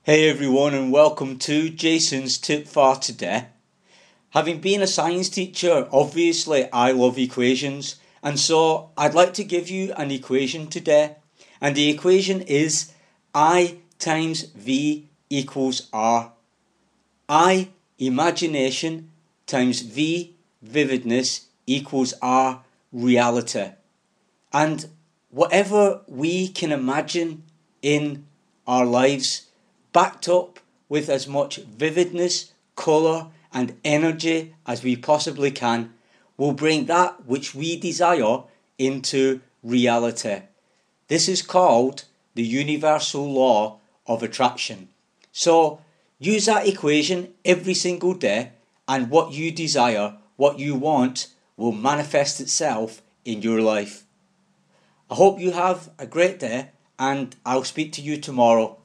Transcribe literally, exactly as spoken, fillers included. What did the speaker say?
Hey everyone, and welcome to Jason's tip for today. Having been a science teacher, obviously I love equations, and so I'd like to give you an equation today. And the equation is I times V equals R. I, imagination, times V, vividness, equals R, reality. And whatever we can imagine in our lives, backed up with as much vividness, colour and energy as we possibly can, will bring that which we desire into reality. This is called the universal law of attraction. So use that equation every single day, and what you desire, what you want, will manifest itself in your life. I hope you have a great day, and I'll speak to you tomorrow.